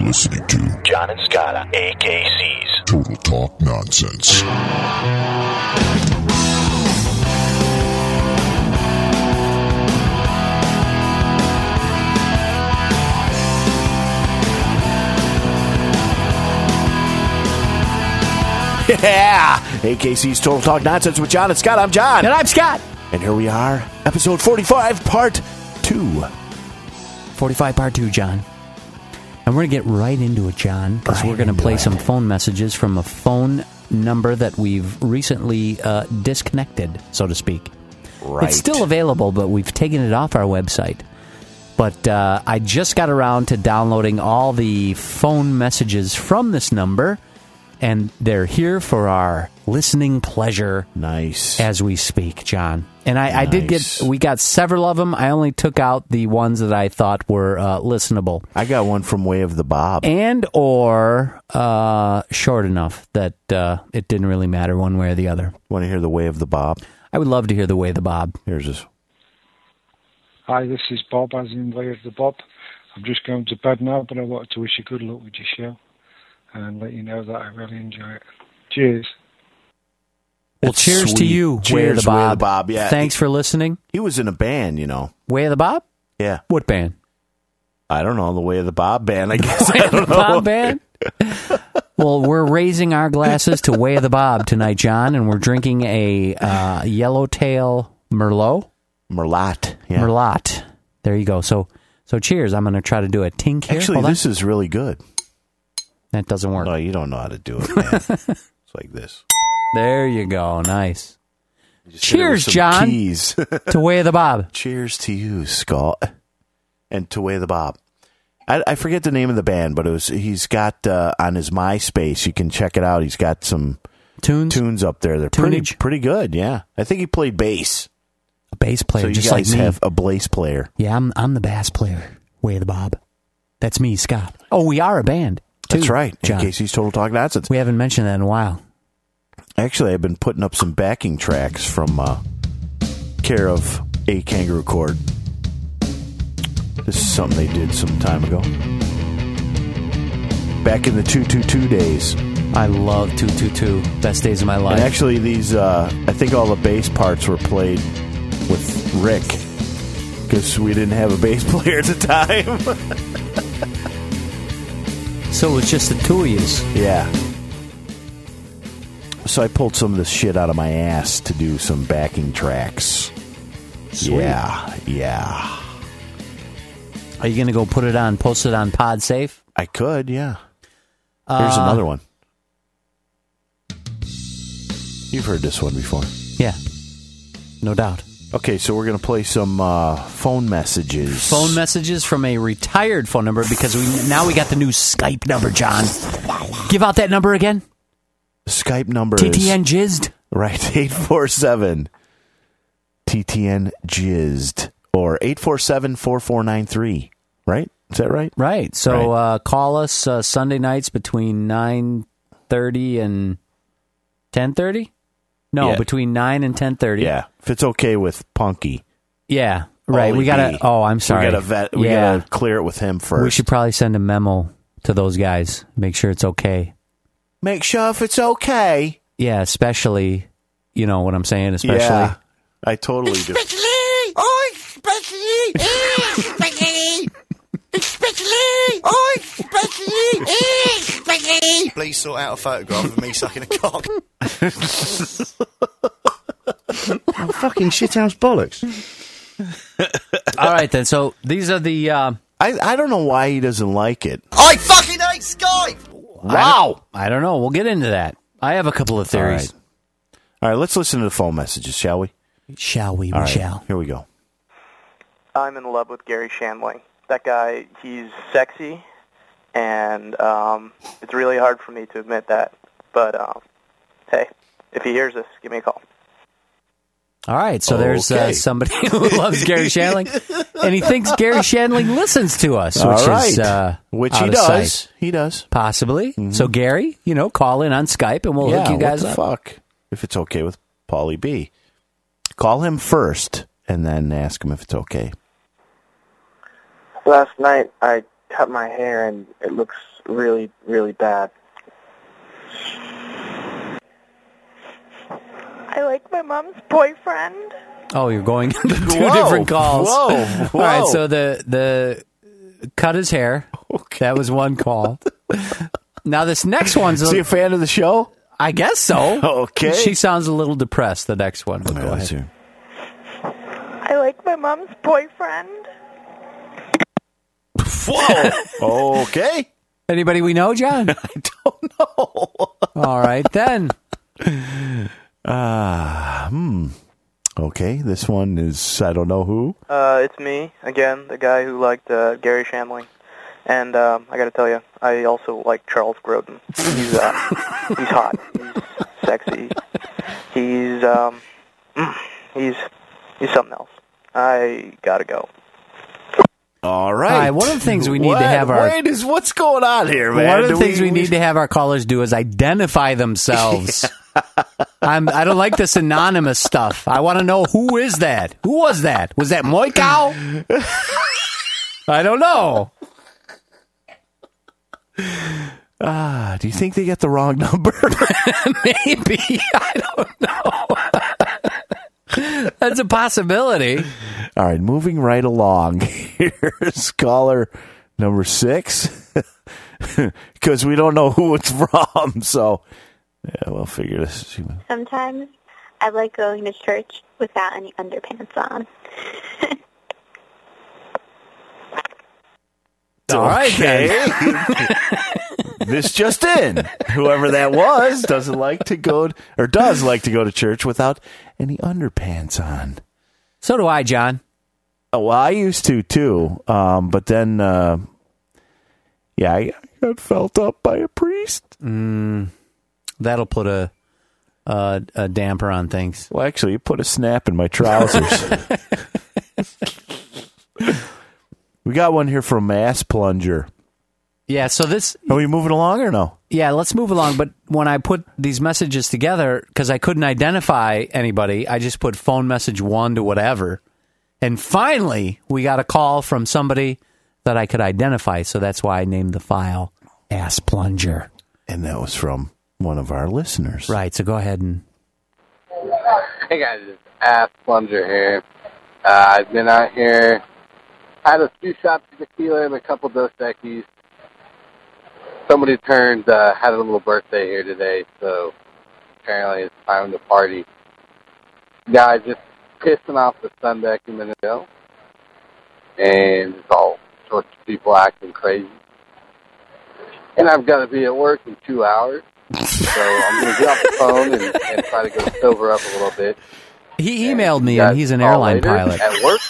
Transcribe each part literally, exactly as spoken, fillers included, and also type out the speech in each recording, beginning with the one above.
listening to John and Scott, A K C's Total Talk Nonsense. Yeah! A K C's Total Talk Nonsense with John and Scott. I'm John. And I'm Scott. And here we are, episode forty-five, part two. forty-five, part two, John. And we're going to get right into it, John, because Right we're going to play into some it. phone messages from a phone number that we've recently uh, disconnected, so to speak. Right. It's still available, but we've taken it off our website. But uh, I just got around to downloading all the phone messages from this number, and they're here for our listening pleasure. Nice. As we speak, John. And I, I did Nice. get, we got several of them. I only took out the ones that I thought were uh, listenable. I got one from Way of the Bob. And or uh, short enough that uh, it didn't really matter one way or the other. Want to hear the Way of the Bob? I would love to hear the way of the Bob. Here's this. Hi, this is Bob, as in Way of the Bob. I'm just going to bed now, but I wanted to wish you good luck with your show and let you know that I really enjoy it. Cheers. Well, That's cheers to sweet. you, Cheers, Way of the Bob. Way of the Bob, yeah. Thanks for listening. He was in a band, you know. Way of the Bob? Yeah. What band? I don't know, the Way of the Bob band, I guess. Way I of the don't know. Bob band? Well, we're raising our glasses to Way of the Bob tonight, John, and we're drinking a uh, Yellowtail Merlot. Merlot. Yeah. Merlot. There you go. So, so cheers. I'm going to try to do a tink here. Actually, Hold on. this is really good. That doesn't work. No, you don't know how to do it, man. It's like this. There you go. Nice. You just hit it with Cheers, some John. Keys. To Way of the Bob. Cheers to you, Scott. And to Way of the Bob. I, I forget the name of the band, but it was he's got uh, on his MySpace. You can check it out. He's got some Tunes? tunes up there. They're pretty Tunage? pretty good. Yeah, I think he played bass. A bass player, So you just like guys me. have a bass player. Yeah, I'm I'm the bass player. Way of the Bob. That's me, Scott. Oh, we are a band. Too, That's right. John. In case he's Total Talk Nonsense. We haven't mentioned that in a while. Actually, I've been putting up some backing tracks from uh, care of A Kangaroo Court. This is something they did some time ago. Back in the two two two days. I love two two two. Best days of my life. And actually, these, uh, I think all the bass parts were played with Rick. Because we didn't have a bass player at the time. So it was just the two of yous. Yeah. So I pulled some of this shit out of my ass to do some backing tracks. Sweet. Yeah, yeah. Are you going to go put it on, post it on PodSafe? I could, yeah. Here's Uh, another one. You've heard this one before. Yeah. No doubt. Okay, so we're going to play some uh, phone messages. Phone messages from a retired phone number because we now we got the new Skype number, John. Give out that number again. Skype number T T N is... jizzed. Right, eight four seven T T N jizzed. Or eight four seven, four four nine three. Right? Is that right? Right. So Right. Uh, call us uh, Sunday nights between nine thirty and ten thirty? No, Yeah. between nine and ten thirty. Yeah. If it's okay with Punky. Yeah. Right. Ollie we got to B. Oh, I'm sorry. We got to vet. We yeah. got to clear it with him first. We should probably send a memo to those guys. Make sure it's okay. make sure if it's okay. Yeah, especially, you know what I'm saying, especially. Yeah, I totally do. Oh, especially, especially, especially, oh, especially, especially. Please sort out a photograph of me sucking a cock. Oh, fucking shithouse bollocks. All right, then. So these are the... Uh, I, I don't know why he doesn't like it. I fucking hate Skype. wow. I don't know. We'll get into that. I have a couple of theories. All right. All right, let's listen to the phone messages, shall we? Shall we? We All right, shall. here we go. I'm in love with Gary Shandling. That guy, he's sexy, and um, it's really hard for me to admit that. But, um, hey, if he hears this, give me a call. All right, so there's Okay. uh, somebody who loves Gary Shandling, and he thinks Gary Shandling listens to us, which All right. is uh, Which out he of does. sight. He does. Possibly. So, Gary, you know, call in on Skype, and we'll yeah, hook you guys what the up. fuck? If it's okay with Paulie B. Call him first, and then ask him if it's okay. Last night I cut my hair and it looks really, really bad. I like my mom's boyfriend. Oh, you're going into two Whoa, different calls. whoa, whoa. All right, so the the cut his hair. Okay. That was one call. Now this next one's Is he a fan of the show? I guess so. Okay. She sounds a little depressed, the next one. But go Yeah, ahead. sure. I like my mom's boyfriend. Whoa. Okay. Anybody we know, John? I don't know. All right, then. Ah, hmm. Okay, this one is, I don't know who. Uh, it's me, again, the guy who liked uh, Gary Shandling. And um, I got to tell you, I also like Charles Grodin. He's uh, he's hot. He's sexy. He's um, he's he's something else. I gotta go. All right. All right, one of the things we need what, to have our Wait, is what's going on here, man? one of the Do things we, need to have our callers do is identify themselves. I'm, I don't like this anonymous stuff. I want to know who is that? Who was that? Was that Moikow? I don't know. Ah, do you think they get the wrong number? Maybe. I don't know. That's a possibility. All right, moving right along. Here's caller number six. Because we don't know who it's from, so yeah, we'll figure this. Sometimes I like going to church without any underpants on. All right, Okay. This just in. Whoever that was doesn't like to go, or does like to go to church without any underpants on. So do I, John. Oh, well, I used to too, um, but then, uh, yeah, I got felt up by a priest. Mm, that'll put a, a a damper on things. Well, actually, it put a snap in my trousers. We got one here from Ass Plunger. Yeah, so this... Are we moving along or no? Yeah, let's move along. But when I put these messages together, because I couldn't identify anybody, I just put phone message one to whatever. And finally, we got a call from somebody that I could identify. So that's why I named the file Ass Plunger. And that was from one of our listeners. Right, so go ahead and... Hey guys, it's Ass Plunger here. Uh, I've been out here, had a few shots of tequila and a couple Dos Equis. Somebody turned, uh, had a little birthday here today, so apparently it's time to party. Guy just pissing off the sun deck a minute ago, and it's all sorts of people acting crazy. And I've got to be at work in two hours, so I'm going to get off the phone and, and try to go sober up a little bit. He emailed me, and he's an airline pilot. At work.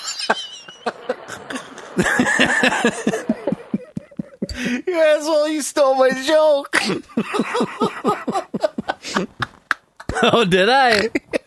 You asshole, you stole my joke. Oh, did I?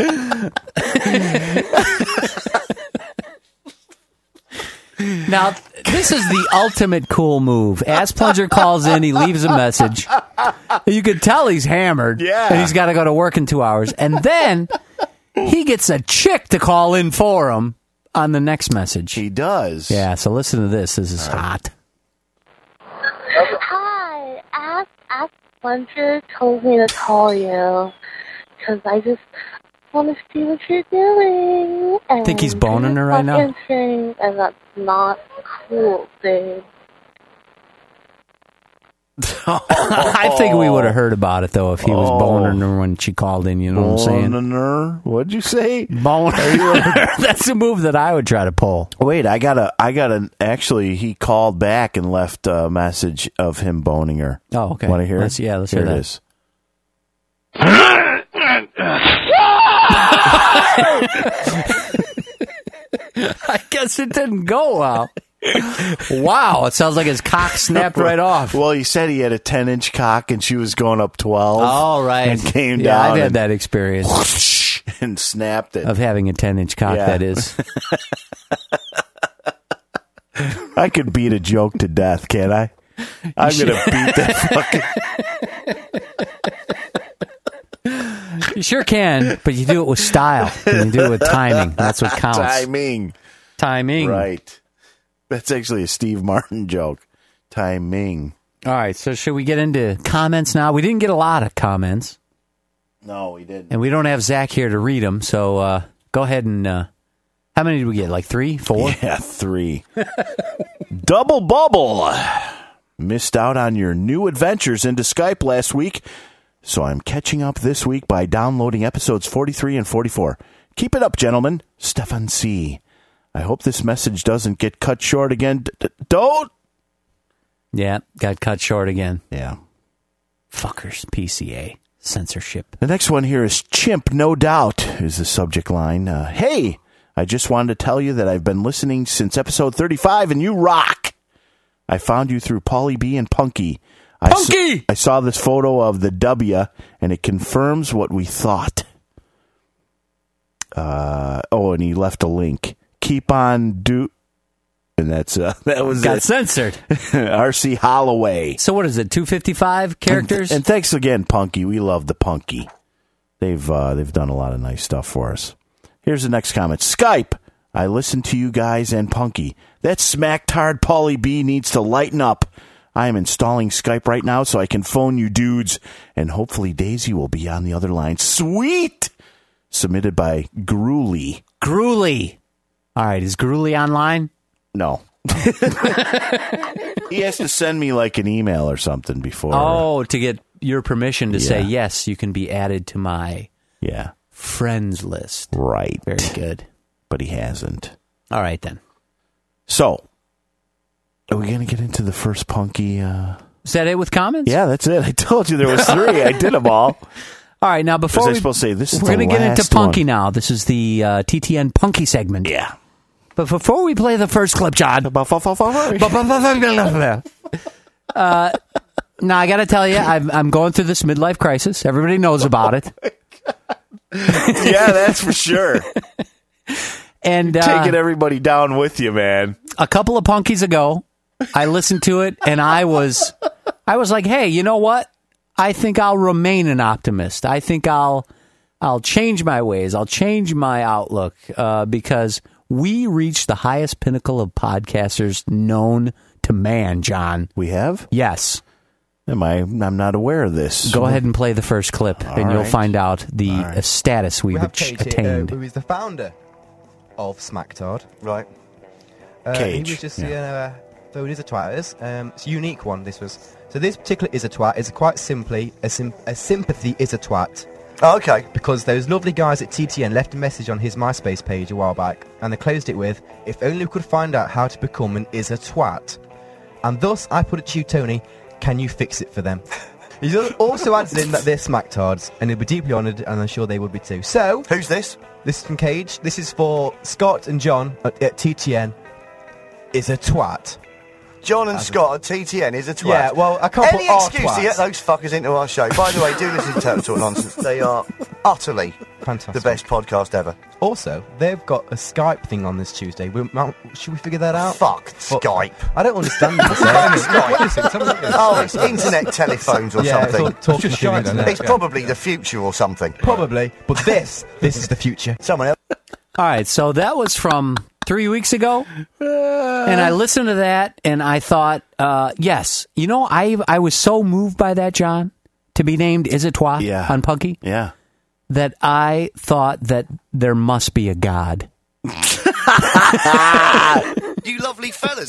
Now, this is the ultimate cool move. Ass Plunger calls in, he leaves a message. You could tell he's hammered. Yeah. And he's got to go to work in two hours. And then he gets a chick to call in for him on the next message. He does. Yeah, so listen to this. This is hot. Hi, Ask Ask Plunger told me to call you because I just want to see what you're doing. And Think he's boning her right now? answering, and that's not cool, dude. I think we would have heard about it, though, if he was Oh. boning her when she called in. You know what I'm saying? Boning her? What'd you say? Boner. That's a move that I would try to pull. Wait, I got a, I got an, actually, he called back and left a message of him boning her. Oh, okay. Want to hear Let's- it? yeah, let's here hear it that. is. I guess it didn't go well. Wow, it sounds like his cock snapped right off. Well, he said he had a ten-inch cock and she was going up twelve. All right. And came yeah, down I've had and- that experience whoosh, and snapped it. of having a ten-inch cock, Yeah. that is. I could beat a joke to death, can't I? I'm going to beat that fucking... You sure can, but you do it with style. And you do it with timing. That's what counts. Timing. Timing. Right. That's actually a Steve Martin joke. Timing. All right, so should we get into comments now? We didn't get a lot of comments. No, we didn't. And we don't have Zach here to read them, so uh, go ahead and... Uh, how many did we get? Like three? Four? Yeah, three. Double bubble. Missed out on your new adventures into Skype last week, so I'm catching up this week by downloading episodes forty-three and forty-four. Keep it up, gentlemen. Stefan C. I hope this message doesn't get cut short again. D- d- don't! Yeah, got cut short again. Yeah. Fuckers, P C A. Censorship. The next one here is Chimp, no doubt, is the subject line. Uh, hey, I just wanted to tell you that I've been listening since episode thirty-five, and you rock. I found you through Pauly B and Punky. I Punky! Sa- I saw this photo of the W, and it confirms what we thought. Uh, oh, and he left a link. Keep on do... And that's uh, that was got it. censored. R C Holloway. So what is it? two fifty-five characters. And, and thanks again, Punky. We love the Punky. They've uh, they've done a lot of nice stuff for us. Here's the next comment. Skype. I listen to you guys and Punky. That smacktard Pauly B needs to lighten up. I am installing Skype right now so I can phone you dudes, and hopefully Daisy will be on the other line. Sweet. Submitted by Gruely. Gruely. All right, is Gruely online? No. He has to send me like an email or something before. Oh, to get your permission to Yeah. say, yes, you can be added to my yeah friends list. Right. Very good. But he hasn't. All right, then. So, are we going to get into the first Punky? Uh... Is that it with comments? Yeah, that's it. I told you there was three. I did them all. All right, now before was I we, supposed to say this is we're the going to get into last Punky one. now. This is the uh, T T N Punky segment. Yeah. But before we play the first clip, John. uh, now, I got to tell you, I'm, I'm going through this midlife crisis. Everybody knows about it. Yeah, that's for sure. And uh, taking everybody down with you, man. A couple of Punkies ago, I listened to it, and I was, I was like, "Hey, you know what? I think I'll remain an optimist. I think I'll, I'll change my ways. I'll change my outlook uh, because we reached the highest pinnacle of podcasters known to man." John, we have? Yes. Am I? I'm not aware of this. Go ahead and play the first clip, All and you'll right. find out the All right. uh, status we've we have ach- Cage here, attained. uh, who is the founder of Smacktard. Right. Uh, Cage, He was just, yeah. you know, uh, though it is a twat, it is. Um, it's a unique one, this was. So this particular is a twat is quite simply, a, sim- a sympathy is a twat. Oh, okay. Because those lovely guys at T T N left a message on his MySpace page a while back, and they closed it with, "If only we could find out how to become an is a twat." And thus, I put it to you, Tony, can you fix it for them? He also adds in that they're smacktards, and he'll be deeply honoured, and I'm sure they would be too. So, who's this? This is from Cage. This is for Scott and John at, at T T N. Is a twat. John and As a- Scott at T T N is a twat. Yeah, well, a couple Any are excuse to twats. get those fuckers into our show. By the way, do listen to Turtle Talk Nonsense. They are utterly Fantastic. the best podcast ever. Also, they've got a Skype thing on this Tuesday. We, Mount, should we figure that out? Fuck Well, Skype. I don't understand this. Oh, it's internet telephones or Yeah, it's something. all talking to the internet. It's probably the future or something. Probably, but this, this is the future. Someone else. All right, so that was from three weeks ago, and I listened to that, and I thought, uh, yes, you know, I I was so moved by that, John, to be named Is a Twat Yeah. on Punky, Yeah. that I thought that there must be a God. You lovely fellas.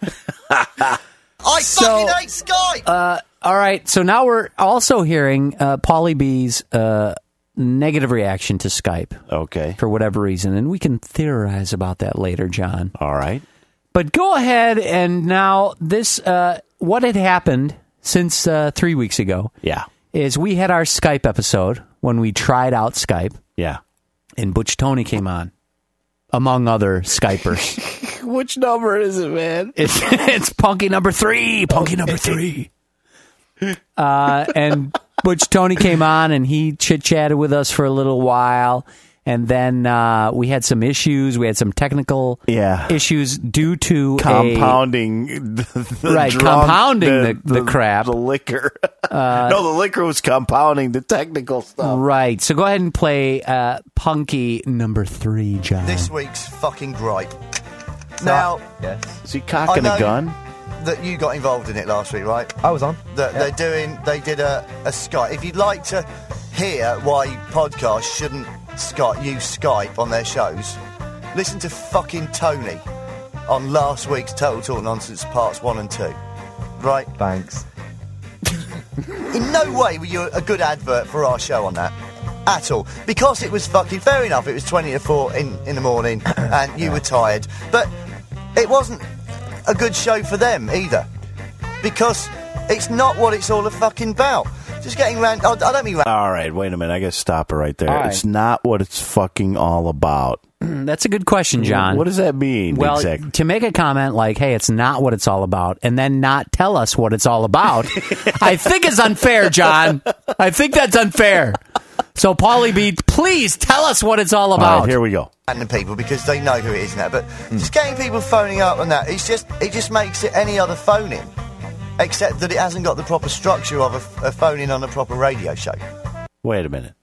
I So, fucking hate Skype. Uh, all right, so now we're also hearing uh, Pauly B's uh, negative reaction to Skype. Okay. For whatever reason, and we can theorize about that later, John. All right. But go ahead and now this, uh, what had happened since uh, three weeks ago Yeah. is we had our Skype episode when we tried out Skype, Yeah. and Butch Tony came on, among other Skypers. Which number is it, man? It's it's Punky number three, Punky number three. Uh, and Butch Tony came on, and he chit-chatted with us for a little while. And then uh, we had some issues. We had some technical Yeah. issues due to Compounding. The, the Right, drunk- compounding the- the crap. The liquor. no, the liquor was compounding the technical a... stuff. Right. So go ahead and play uh, Punky number three, John. This week's fucking gripe. Now, Yes. Is he cocking I know- a gun? that you got involved in it last week, right? I was on. That Yeah. they're doing. They did a, a Skype. If you'd like to hear why podcasts shouldn't Skype use Skype on their shows, listen to fucking Tony on last week's Total Talk Nonsense parts one and two. Right? Thanks. In no way were you a good advert for our show on that. At all. Because it was fucking fair enough, it was twenty to four in, in the morning and you were tired. But it wasn't a good show for them either. Because it's not what it's all a fucking about. Just getting round. I, I don't mean round. All right, wait a minute. I got to stop it right there. All right. It's not what it's fucking all about. That's a good question, John. What does that mean? Well, exactly? to make a comment like, hey, it's not what it's all about, and then not tell us what it's all about, I think is unfair, John. I think that's unfair. So, Paulie B, please tell us what it's all about. All right, here we go. Random people because they know who it is now. But just getting people phoning up and that, it's just it just makes it any other phoning. Except that it hasn't got the proper structure of a, a phone-in on a proper radio show. Wait a minute.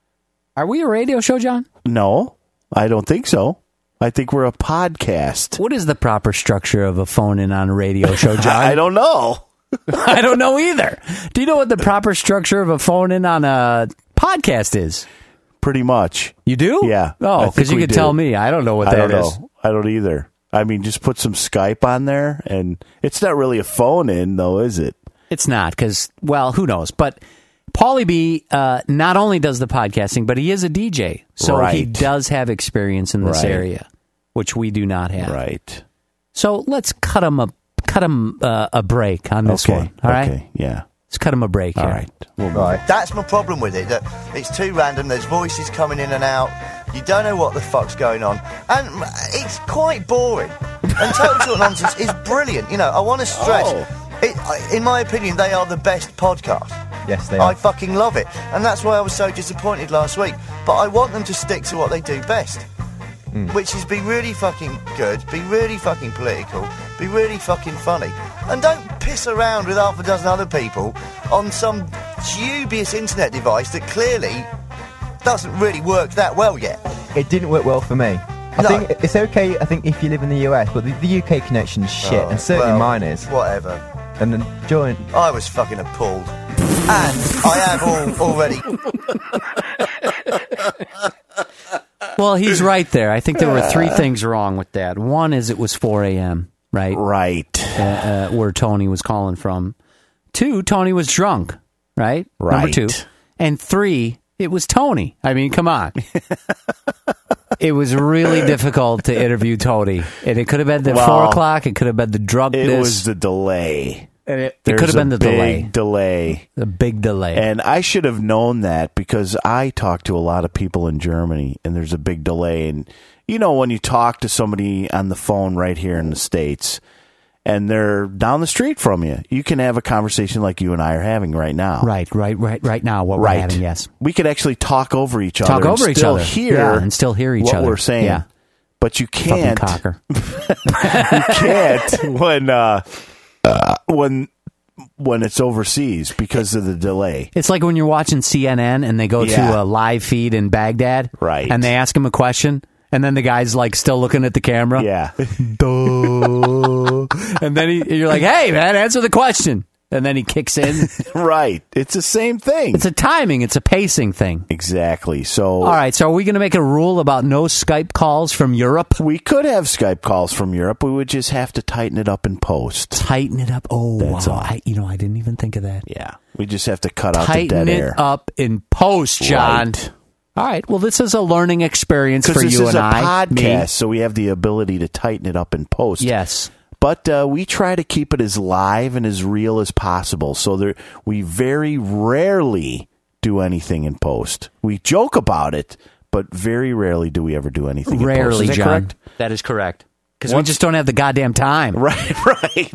Are we a radio show, John? No, I don't think so. I think we're a podcast. What is the proper structure of a phone-in on a radio show, John? I don't know. I don't know either. Do you know what the proper structure of a phone-in on a podcast is? Pretty much. You do? Yeah. Oh, I think because you we could do. tell me. I don't know what I that don't is. know. I don't either. I mean, just put some Skype on there, and it's not really a phone-in, though, is it? It's not, because, well, who knows? But Paulie B uh, not only does the podcasting, but he is a D J. So he Right. does have experience in this Right. area, which we do not have. Right. So let's cut him a cut him uh, a break on this Okay. one. All right? Okay. Yeah. Let's cut him a break All here. right. We'll move Right. That's my problem with it, that it's too random, there's voices coming in and out, you don't know what the fuck's going on, and it's quite boring. And Total Talk Nonsense is brilliant, you know, I want to stress, Oh. it, I- in my opinion, they are the best podcast. Yes, they I are. fucking love it, and that's why I was so disappointed last week, but I want them to stick to what they do best. Which is be really fucking good, be really fucking political, be really fucking funny. And don't piss around with half a dozen other people on some dubious internet device that clearly doesn't really work that well yet. It didn't work well for me. I No. think it's okay, I think, if you live in the U S, but the, the U K connection's shit, Oh, and certainly well, mine is. Whatever. And then join. I was fucking appalled. And I have all already... Well, he's right there. I think there were three things wrong with that. One is it was four a.m., right? Right. Uh, uh, where Tony was calling from. Two, Tony was drunk, right? Number Right. two. And three, it was Tony. I mean, come on. It was really difficult to interview Tony. And it could have been the Well, four o'clock. It could have been the drunkenness. It was the delay. And it, it There's could have been a the delay. big delay. The big delay. And I should have known that because I talk to a lot of people in Germany, and there's a big delay. And, you know, when you talk to somebody on the phone right here in the States, and they're down the street from you, you can have a conversation like you and I are having right now. Right, right, right, right now, what Right. we're having, yes. We could actually talk over each Talk other. over and each still other. Hear Yeah, and still hear each what other. we're saying. Yeah. But you Fucking can't. cocker. You can't when uh, uh, when when it's overseas because of the delay. It's like when you're watching C N N and they go Yeah. to a live feed in Baghdad. Right. And they ask him a question. And then the guy's like still looking at the camera. Yeah. Duh. And then he, you're like, hey, man, answer the question. And then he kicks in. Right. It's the same thing. It's a timing. It's a pacing thing. Exactly. So All right. So are we going to make a rule about no Skype calls from Europe? we could have Skype calls from Europe. We would just have to tighten it up in post. Tighten it up. Oh, That's wow. all. I, you know, I didn't even think of that. Yeah. We just have to cut out the Tighten dead it air. up in post, John. Right. All right. Well, this is a learning experience for Because this you is and a I. podcast, Me. so we have the ability to tighten it up in post. Yes. But uh, we try to keep it as live and as real as possible. So there, we very rarely do anything in post. We joke about it, but very rarely do we ever do anything Rarely, in post. Is that John. correct? That is correct. Because we Once- just don't have the goddamn time. Right, right.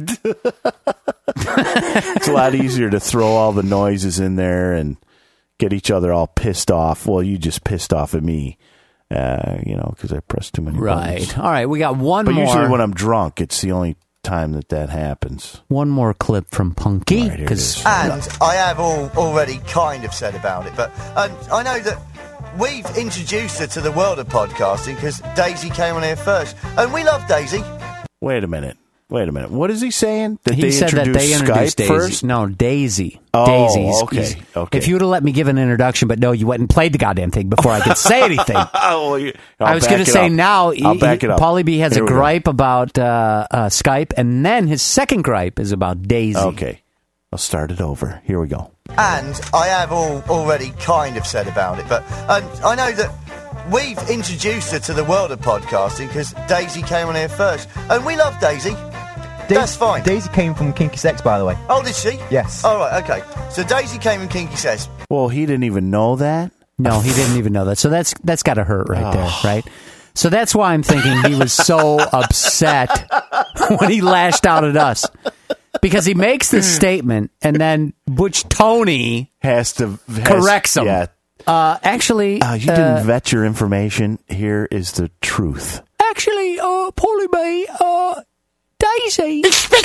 It's a lot easier to throw all the noises in there and get each other all pissed off. Well, you just pissed off at me, uh, you know, because I pressed too many Right. buttons. All right. We got one But more. usually when I'm drunk, it's the only time that that happens. one more clip from Punky. Right, here it 'cause- is. And I have all already kind of said about it, but um, I know that we've introduced her to the world of podcasting because Daisy came on here first. And we love Daisy. Wait a minute. Wait a minute. What is he saying? That he they said that they introduced Skype Daisy. first? No, Daisy. Oh, Daisy. He's- okay, he's- okay. If you would have let me give an introduction, but no, you went and played the goddamn thing before I could say anything. Oh, well, you- I'll I was back going to it say up. now, I'll he, back it up. Paulie B has Here a we go. gripe about uh, uh, Skype, and then his second gripe is about Daisy. Okay. I'll start it over. Here we go. And I have all, already kind of said about it, but um, I know that we've introduced her to the world of podcasting because Daisy came on here first. And we love Daisy. That's fine. Daisy came from Kinky Sex, by the way. Oh, did she? Yes. All right, okay. So Daisy came from Kinky Sex. Well, he didn't even know that. No, he didn't even know that. So that's that's got to hurt right Oh. there, right? So that's why I'm thinking he was so upset when he lashed out at us. Because he makes this statement, and then Butch Tony has to has, corrects him. Yeah. Uh, actually, Uh, you didn't vet your information. Here is the truth. Actually, uh, Paulie B, uh, Daisy.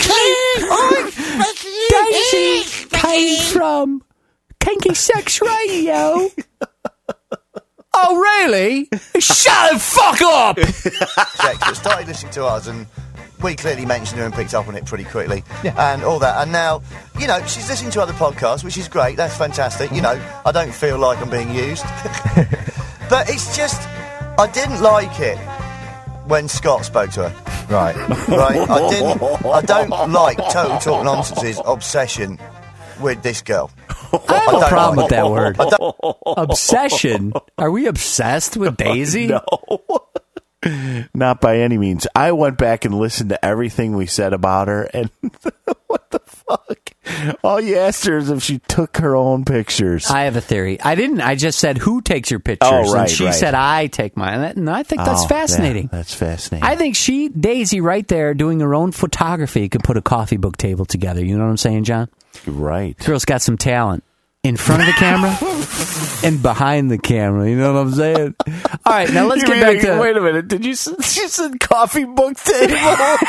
Daisy came from Kinky Sex Radio. Oh, really? Shut the fuck up! Sex, but started listening to us, and we clearly mentioned her and picked up on it pretty quickly, and all that. And now, you know, she's listening to other podcasts, which is great. That's fantastic. You know, I don't feel like I'm being used, but it's just I didn't like it when Scott spoke to her. Right, right. I didn't. I don't like Total Talk Nonsense's obsession with this girl. I have a don't problem like with it. that word. I don't- Obsession? Are we obsessed with Daisy? No. Not by any means. I went back and listened to everything we said about her, and what the fuck? All you asked her is if she took her own pictures. I have a theory. I didn't. I just said, who takes your pictures? Oh, right, and she right. said, I take mine. And I think that's Oh, fascinating. yeah, that's fascinating. I think she, Daisy, right there, doing her own photography, could put a coffee book table together. You know what I'm saying, John? Right. Girl's got some talent. In front of the camera and behind the camera. You know what I'm saying? All right, now let's You get mean- back to... Wait a minute. Did you s- you said coffee book table?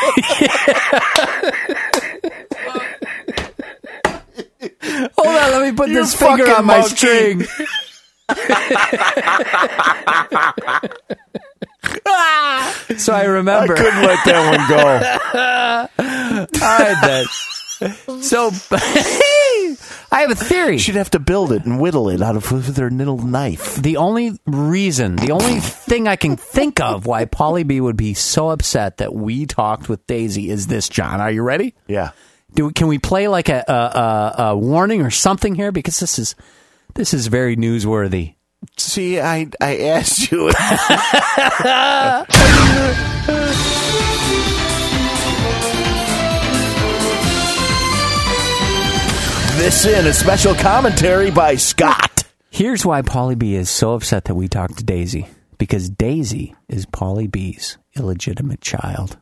Hold on, let me put You this finger fucking on my monkey. string. So I remember. I couldn't let that one go. All right, then. So, I have a theory. She'd have to build it and whittle it out of with her little knife. The only reason, the only thing I can think of why Paulie B would be so upset that we talked with Daisy is this, John. Are you ready? Yeah. Do can we play like a, a, a, a warning or something here? Because this is this is very newsworthy. See, I I asked you. This in a special commentary by Scott. Here's why Paulie B is so upset that we talked to Daisy. Because Daisy is Paulie B's illegitimate child.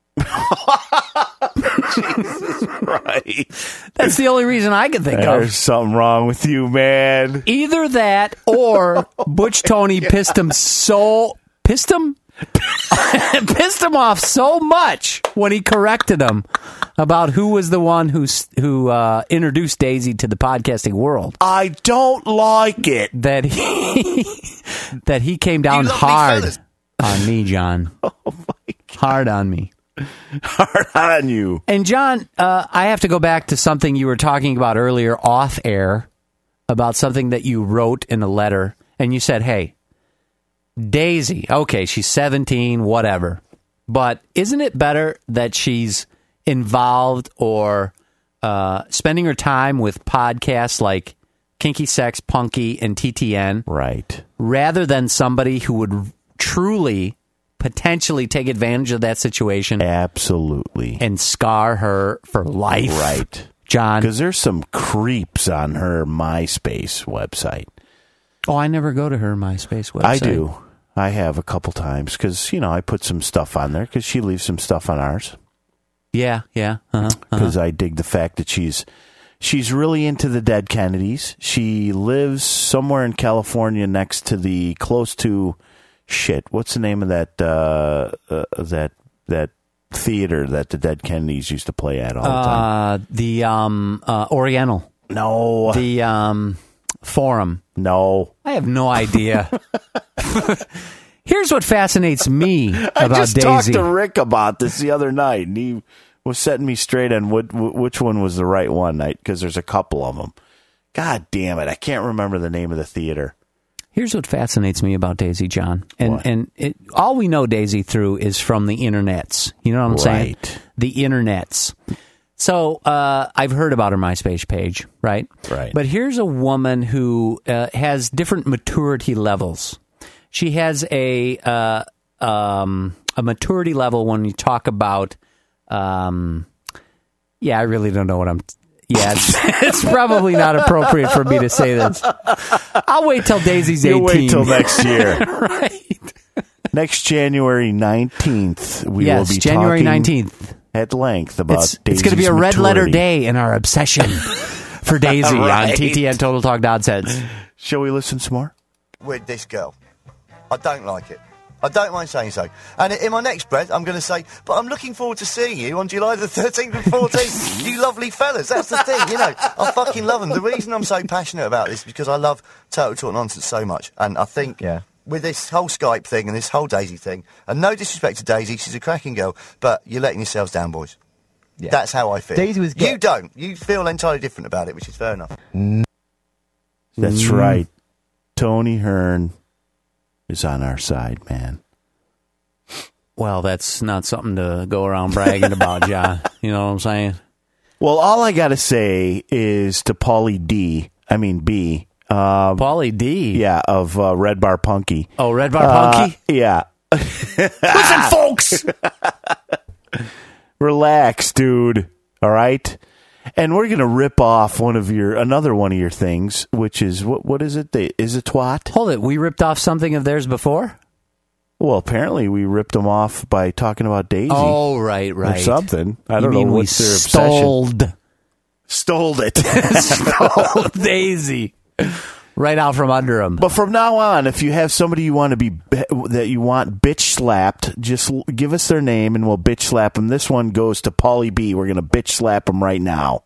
Jesus Christ. That's the only reason I can think There's of. something wrong with you, man. Either that or Butch Tony pissed him so... Pissed him? pissed him off so much when he corrected him about who was the one who who uh, introduced Daisy to the podcasting world. I don't like it that he that he came down You lovely hard fellas. on me, John. Oh my God. Hard on me. Hard on you. And John, uh, I have to go back to something you were talking about earlier off air about something that you wrote in a letter, and you said, "Hey, Daisy, okay, she's seventeen, whatever. But isn't it better that she's involved or uh, spending her time with podcasts like Kinky Sex, Punky, and T T N? Right. Rather than somebody who would truly, potentially take advantage of that situation Absolutely. and scar her for life?" Right. John. Because there's some creeps on her MySpace website. Oh, I never go to her MySpace website. I do. I have a couple times because, you know, I put some stuff on there because she leaves some stuff on ours. Yeah, yeah. Uh-huh, Because uh-huh. I dig the fact that she's she's really into the dead Kennedys. She lives somewhere in California next to the, close to, shit, what's the name of that, uh, uh, that, that theater that the dead Kennedys used to play at all the time? Uh, the um, uh, Oriental. No. The um, Forum. No. I have no idea. Here's what fascinates me I about just Daisy. talked to Rick about this the other night, and he was setting me straight on what, which one was the right one, because there's a couple of them. God damn it. I can't remember the name of the theater. Here's what fascinates me about Daisy, John. And What? and it, all we know Daisy through is from the internets. You know what I'm saying? Right. The internets. So uh, I've heard about her MySpace page, right? Right. But here's a woman who uh, has different maturity levels. She has a uh, um, a maturity level when you talk about... Um, yeah, I really don't know what I'm... Yeah, it's, it's probably not appropriate for me to say this. I'll wait till Daisy's eighteen. You'll wait till next year. Right. Next January nineteenth, we yes, will be January talking nineteenth. At length about It's, Daisy's it's going to be a red maturity. letter day in our obsession for Daisy Right. on T T N Total Talk Nonsense. Shall we listen some more? With this girl. I don't like it. I don't mind saying so. And in my next breath, I'm going to say, but I'm looking forward to seeing you on July the thirteenth and fourteenth. You lovely fellas. That's the thing, you know. I fucking love them. The reason I'm so passionate about this is because I love Total Talk Nonsense so much. And I think Yeah. with this whole Skype thing and this whole Daisy thing, and no disrespect to Daisy, she's a cracking girl, but you're letting yourselves down, boys. Yeah. That's how I feel. Daisy was You get- don't. You feel entirely different about it, which is fair enough. That's Mm. right. Tony Hearn is on our side, man. Well, that's not something to go around bragging about, John. You know what I'm saying? Well, all I got to say is to Paulie D, I mean B. Uh, Paulie D? Yeah, of uh, Red Bar Punky. Oh, Red Bar Uh, Punky? Yeah. Listen, folks! Relax, dude. All right? And we're going to rip off one of your, another one of your things, which is, what? what is it? The, is it twat? Hold it. We ripped off something of theirs before? Well, apparently we ripped them off by talking about Daisy. Oh, right, right. Or something. I You don't mean know we what's their stole obsession. Stole it. stole Daisy right out from under them. But from now on, if you have somebody you want to be that you want bitch slapped, just l- give us their name and we'll bitch slap them. This one goes to Paulie B. We're going to bitch slap him right now.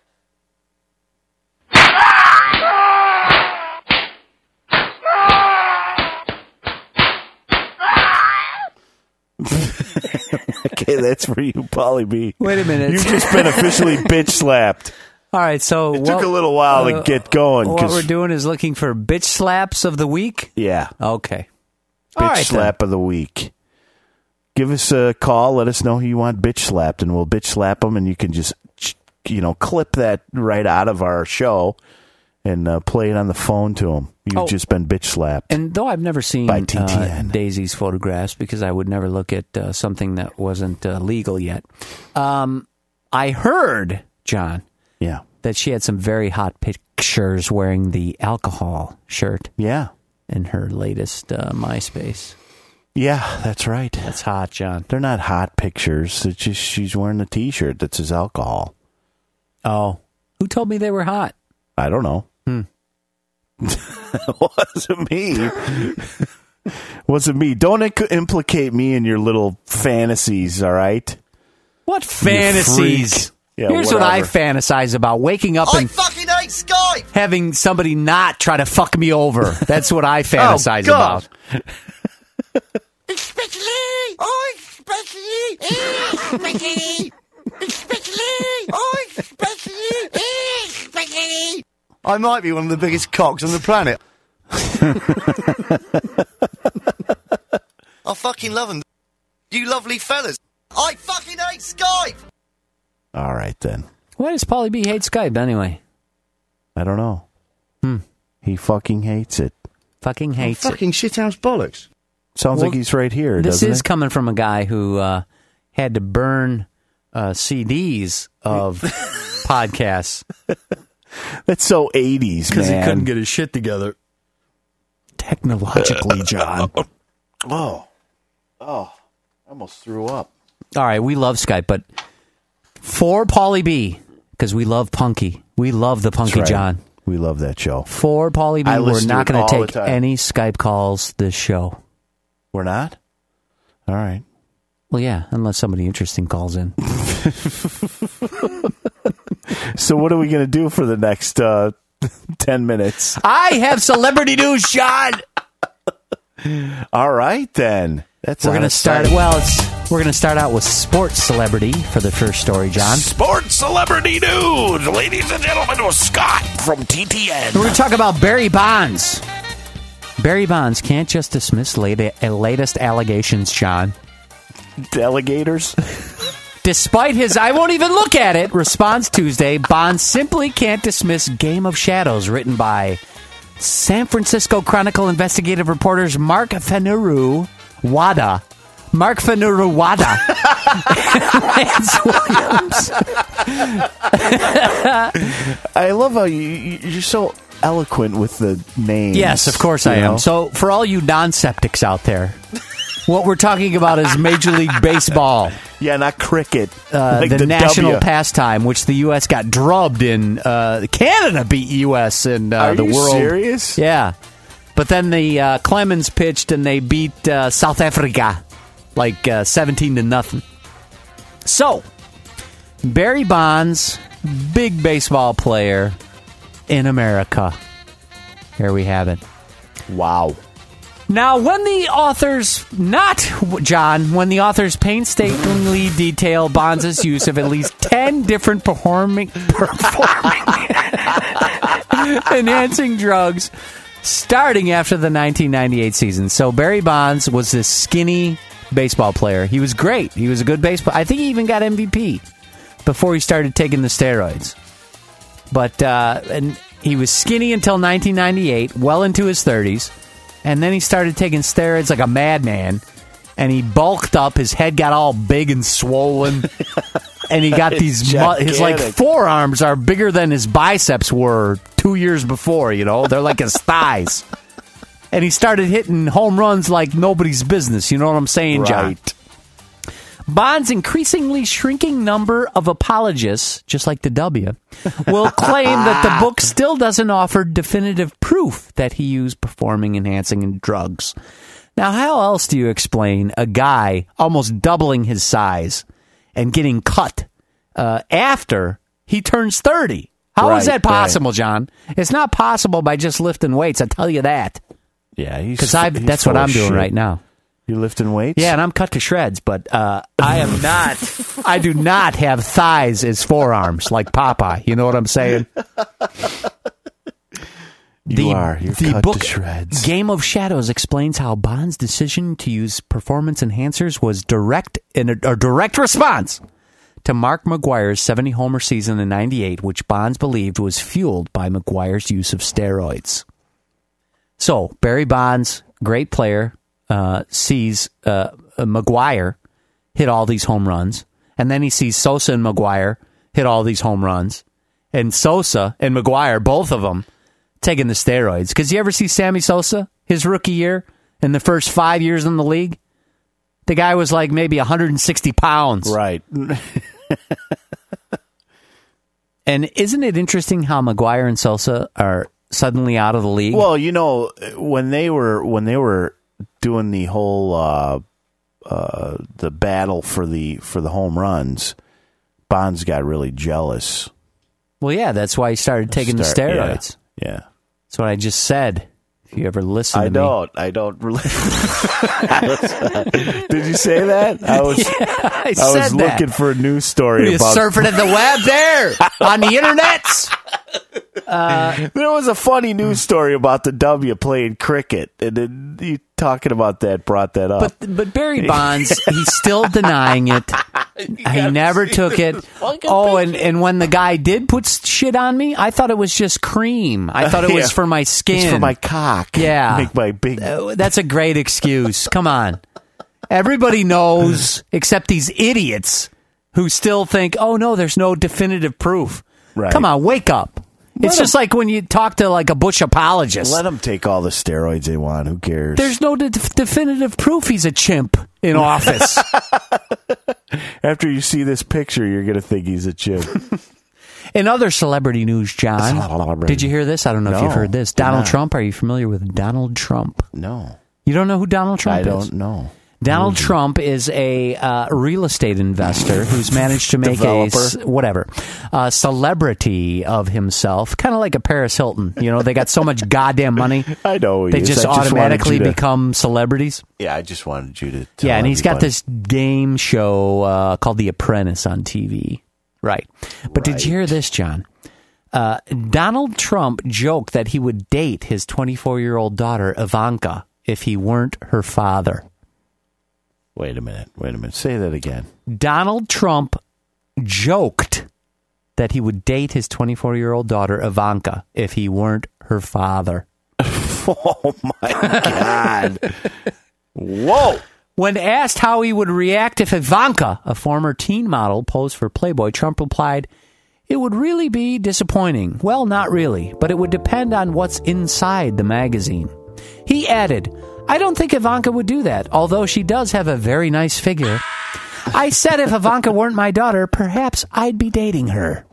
Okay, that's for you, Paulie B. Wait a minute. You've just been officially bitch slapped. All right, so... It what, took a little while to uh, get going. What 'cause- we're doing is looking for bitch slaps of the week? Yeah. Okay. Bitch All right, slap of the week. Give us a call. Let us know who you want bitch slapped, and we'll bitch slap them, and you can just, you know, clip that right out of our show and uh, play it on the phone to them. You've Oh. just been bitch slapped. And though I've never seen By T T N. uh, Daisy's photographs, because I would never look at uh, something that wasn't uh, legal yet, um, I heard, John, Yeah. that she had some very hot pictures wearing the alcohol shirt Yeah. in her latest uh, MySpace. Yeah, that's right. That's hot, John. They're not hot pictures. It's just she's wearing a T-shirt that says alcohol. Oh. Who told me they were hot? I don't know. Hmm. Wasn't me. Wasn't me. Don't inc- implicate me in your little fantasies, all right? What You fantasies? freak. Yeah, Here's what I whatever. fantasize about. Waking up I and fucking hate Skype! having somebody not try to fuck me over. That's what I fantasize God. about. Especially, oh, especially, especially, especially, oh, especially, especially. I might be one of the biggest cocks on the planet. I fucking love them. You lovely fellas. I fucking hate Skype! All right, then. Why does Paulie B hate Skype anyway? I don't know. Hmm. He fucking hates it. Fucking hates it. Fucking shithouse bollocks. Sounds Well, like he's right here, This doesn't is it? coming from a guy who uh, had to burn uh, C Ds of podcasts That's so eighties, man. get his shit together. Technologically, John. Oh. Oh. I almost threw up. All right, we love Skype, but for Paulie B, because we love Punky. We love the Punky That's right. John. We love that show. For Paulie B, I we're listen to not it going to all the take time. any Skype calls this show. We're not? All right. Well, yeah, unless somebody interesting calls in. So what are we going to do for the next uh, ten minutes? I have celebrity news, John. All right, then. That's we're out gonna of start. sight. Well, it's, we're gonna start out with sports celebrity for the first story, John. Sports celebrity news, ladies and gentlemen, with Scott from T T N. We're gonna talk about Barry Bonds. Barry Bonds can't just dismiss late, uh, latest allegations, John. Delegators. Despite his I won't even look at it response Tuesday, Bonds simply can't dismiss Game of Shadows written by San Francisco Chronicle investigative reporters Mark Fanuru Wada. Mark Fanuru Wada. Lance Williams. I love how you, you- you're so eloquent with the names. Yes, of course you I am. know? So, for all you non-septics out there, what we're talking about is Major League Baseball. Yeah, not cricket. Uh, Like the, the national W. pastime, which the U S got drubbed in. Uh, Canada beat U S in uh, Are the you world. serious? Yeah. But then the uh, Clemens pitched and they beat uh, South Africa like uh, seventeen to nothing. So, Barry Bonds, big baseball player in America. Here we have it. Wow. Now, when the authors, not John, when the authors painstakingly detail Bonds' use of at least ten different performing, performing enhancing drugs starting after the nineteen ninety-eight season. So Barry Bonds was this skinny baseball player. He was great. He was a good baseball. I think he even got M V P before he started taking the steroids. But uh, and he was skinny until nineteen ninety-eight, well into his thirties. And then he started taking steroids like a madman. And he bulked up. His head got all big and swollen. And he got these... Mu- his, like, gigantic. forearms are bigger than his biceps were two years before, you know? They're like his thighs. And he started hitting home runs like nobody's business. You know what I'm saying, John? Right. Bond's increasingly shrinking number of apologists, just like the W, will claim that the book still doesn't offer definitive proof that he used performing-enhancing drugs. Now, how else do you explain a guy almost doubling his size and getting cut uh, after he turns thirty? How is Right, that possible, John? It's not possible by just lifting weights, I tell you that. Yeah, he's Because he's that's full what of I'm doing shit. right now. You lifting weights? Yeah, and I'm cut to shreds, but uh, I am not. I do not have thighs as forearms like Popeye. You know what I'm saying? You are. You're the cut book to shreds. Game of Shadows explains how Bond's decision to use performance enhancers was direct in a, a direct response to Mark McGwire's seventy homer season in ninety-eight, which Bonds believed was fueled by McGwire's use of steroids. So Barry Bonds, great player. Uh, sees uh, McGwire hit all these home runs, and then he sees Sosa and McGwire hit all these home runs, and Sosa and McGwire, both of them, taking the steroids. Because you ever see Sammy Sosa, his rookie year, in the first five years in the league? The guy was like maybe one hundred sixty pounds. Right. And isn't it interesting how McGwire and Sosa are suddenly out of the league? Well, you know, when they were when they were doing the whole uh, uh, the battle for the for the home runs, Bonds got really jealous. Well, yeah, that's why he started taking Start- the steroids. Yeah. yeah. That's what I just said. If you ever listen to I me. don't. I don't really. I was, uh, did you say that? I was. Yeah, I, I said was that. looking for a news story You're about. surfing at the web there on the internet. Uh, there was a funny news story about the W playing cricket, and then you talking about that brought that up. but but Barry Bonds, he's still denying it. He never took it. Oh, and, and when the guy did put shit on me, I thought it was just cream. I thought it was Yeah. for my skin. It's for my cock. Yeah. Make my big. Uh, That's a great excuse. Come on. Everybody knows, except these idiots who still think, oh, no, there's no definitive proof. Right. Come on, wake up. Let It's just like when you talk to like a Bush apologist. Let them take all the steroids they want. Who cares? There's no de- definitive proof he's a chimp in office. After you see this picture, you're going to think he's a chimp. In other celebrity news, John, did you hear this? I don't know if No, you've heard this. did Donald not. Trump, are you familiar with Donald Trump? No. You don't know who Donald Trump I is? don't know. Donald Trump is a uh, real estate investor who's managed to make Developer. a, c- whatever, a celebrity of himself, kind of like a Paris Hilton. You know, they got so much goddamn money. I know. They he is. just I wanted automatically you to- become celebrities. Yeah, I just wanted you to. Tell Yeah, and he's got everybody. this game show uh, called The Apprentice on T V. Right. But did you hear this, John? Uh, Donald Trump joked that he would date his twenty-four-year-old daughter, Ivanka, if he weren't her father. Wait a minute. Wait a minute. Say that again. Donald Trump joked that he would date his twenty-four-year-old daughter, Ivanka, if he weren't her father. Oh, my God. Whoa. When asked how he would react if Ivanka, a former teen model, posed for Playboy, Trump replied, "It would really be disappointing. Well, not really, but it would depend on what's inside the magazine." He added, "I don't think Ivanka would do that, although she does have a very nice figure. I said if Ivanka weren't my daughter, perhaps I'd be dating her."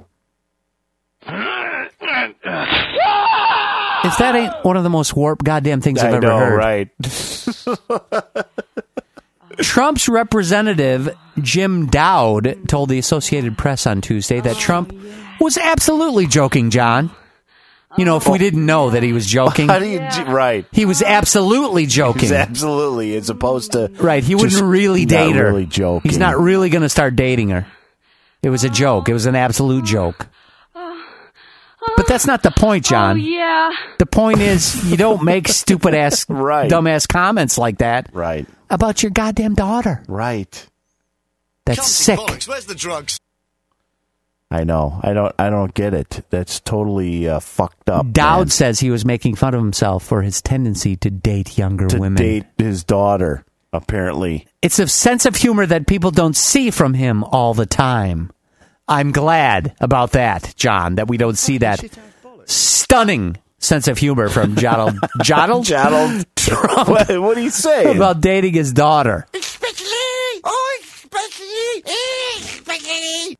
If that ain't one of the most warped goddamn things I've I ever know, heard. right? Trump's representative, Jim Dowd, told the Associated Press on Tuesday that Trump was absolutely joking, John. You know, if we didn't know that he was joking. How do you, right. He was absolutely joking. He's absolutely, as opposed to. Right, he wouldn't just really not date her. really joking. He's not really going to start dating her. It was a joke. It was an absolute joke. But that's not the point, John. Oh, yeah. The point is, you don't make stupid ass, Right. dumbass comments like that Right. about your goddamn daughter. Right. That's sick. Where's the drugs? I know. I don't. I don't get it. That's totally uh, fucked up. Dowd man. says he was making fun of himself for his tendency to date younger to women. date his daughter. Apparently, It's a sense of humor that people don't see from him all the time. I'm glad about that, John, that we don't see that stunning sense of humor from Donald Donald Donald Trump. What, what are you saying? About dating his daughter. Especially, oh, especially, especially.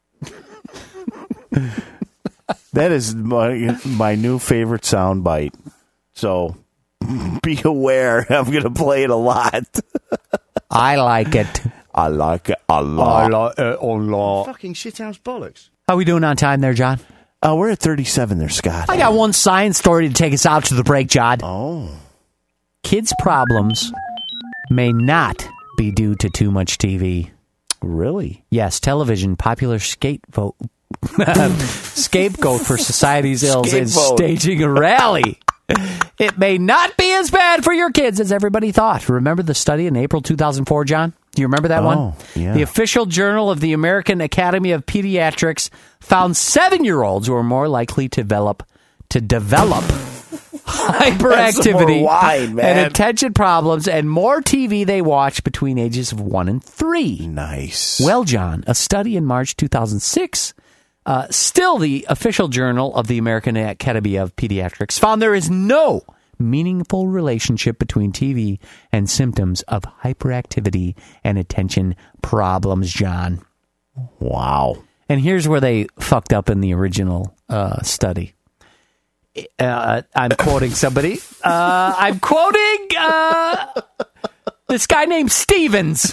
That is my my new favorite soundbite. So be aware. I'm going to play it a lot. I like it. I like it a lot. like it a lot. Fucking shithouse bollocks. How we doing on time there, John? Uh, we're at thirty-seven there, Scott. I got one science story to take us out to the break, John. Oh. Kids' problems may not be due to too much T V. Really? Yes, television, popular scapegoat, scapegoat for society's ills, is Scapegoat. staging a rally. It may not be as bad for your kids as everybody thought. Remember the study in April two thousand four, John? Do you remember that Oh, one? yeah. The official journal of the American Academy of Pediatrics found seven-year-olds were more likely to develop to develop hyperactivity more wine, man. and attention problems and more T V they watch between ages of one and three. Nice. Well, John, a study in March two thousand six, uh, still the official journal of the American Academy of Pediatrics, found there is no meaningful relationship between T V and symptoms of hyperactivity and attention problems, John. Wow. And here's where they fucked up in the original uh, study. Uh, I'm quoting somebody. Uh, I'm quoting uh, this guy named Stevens.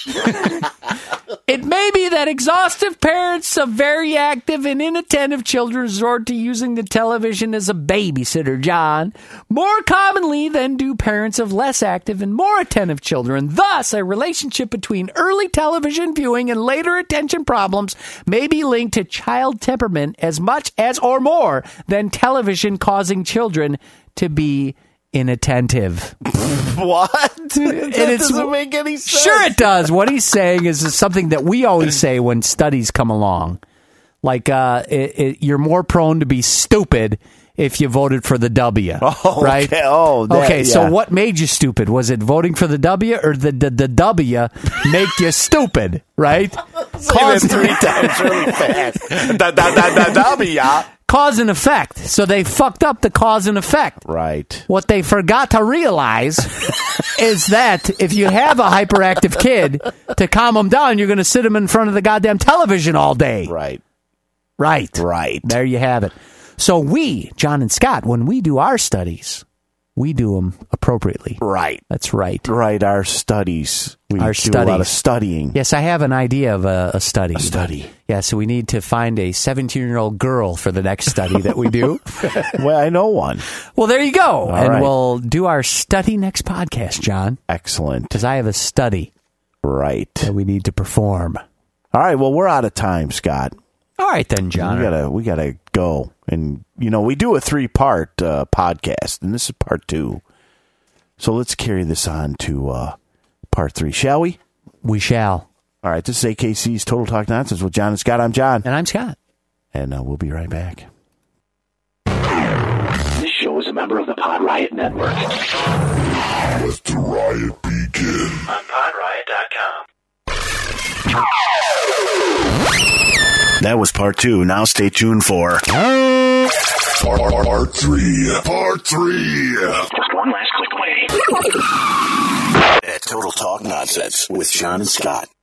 It may be that exhaustive parents of very active and inattentive children resort to using the television as a babysitter, John, more commonly than do parents of less active and more attentive children. Thus, a relationship between early television viewing and later attention problems may be linked to child temperament as much as or more than television causing children to be inattentive. What? That it's- doesn't make any sense. Sure it does. What he's saying is something that we always say when studies come along. Like, uh, it, it, you're more prone to be stupid if you voted for the W. Oh, right? okay. Oh, that- okay, so yeah. what made you stupid? Was it voting for the W or the, the, the W make you stupid, right? Say that three times really fast. Da, da, da, da, da, yeah. Cause and effect. So they fucked up the cause and effect. Right. What they forgot to realize is that if you have a hyperactive kid, to calm them down, you're going to sit them in front of the goddamn television all day. Right. Right. Right. There you have it. So we, John and Scott, when we do our studies, we do them appropriately. Right. That's right. Right, our studies. We Our do a lot studies. of studying. Yes, I have an idea of a, a study. A study. Yeah, so we need to find a seventeen-year-old girl for the next study that we do. Well, I know one. Well, there you go. All and right. we'll do our study next podcast, John. Excellent. Because I have a study Right. that we need to perform. All right, well, we're out of time, Scott. All right, then, John. We gotta, we gotta go. And, you know, we do a three-part uh, podcast, and this is part two. So let's carry this on to uh, part three, shall we? We shall. All right, this is A K C's Total Talk Nonsense with John and Scott. I'm John. And I'm Scott. And uh, we'll be right back. This show is a member of the Pod Riot Network. Let the riot begin. On pod riot dot com. That was part two. Now stay tuned for... Part, part, part three. Part three. Just one last click away. Total Talk Nonsense with John and Scott.